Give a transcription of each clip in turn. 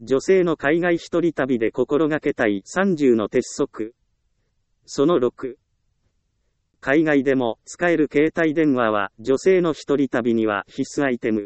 女性の海外一人旅で心がけたい30の鉄則。その6。海外でも使える携帯電話は女性の一人旅には必須アイテム。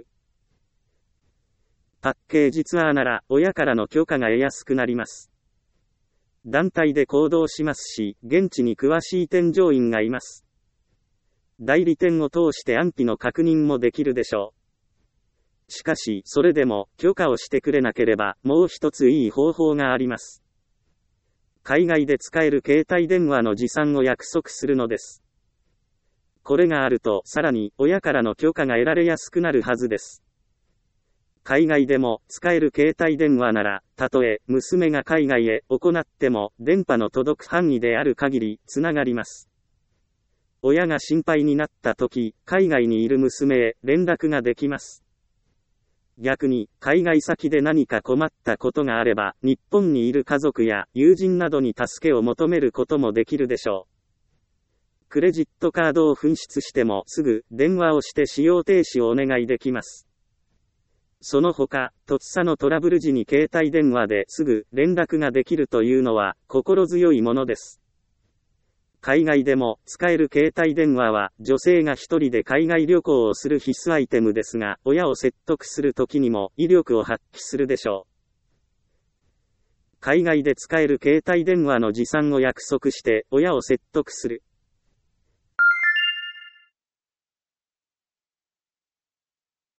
パッケージツアーなら親からの許可が得やすくなります。団体で行動しますし、現地に詳しい添乗員がいます。代理店を通して安否の確認もできるでしょう。しかし、それでも許可をしてくれなければ、もう一ついい方法があります。海外で使える携帯電話の持参を約束するのです。これがあると、さらに親からの許可が得られやすくなるはずです。海外でも使える携帯電話なら、たとえ娘が海外へ行っても電波の届く範囲である限りつながります。親が心配になった時、海外にいる娘へ連絡ができます。逆に、海外先で何か困ったことがあれば、日本にいる家族や友人などに助けを求めることもできるでしょう。クレジットカードを紛失してもすぐ電話をして使用停止をお願いできます。その他、突作のトラブル時に携帯電話ですぐ連絡ができるというのは心強いものです。海外でも使える携帯電話は女性が一人で海外旅行をする必須アイテムですが、親を説得するときにも威力を発揮するでしょう。海外で使える携帯電話の持参を約束して親を説得する。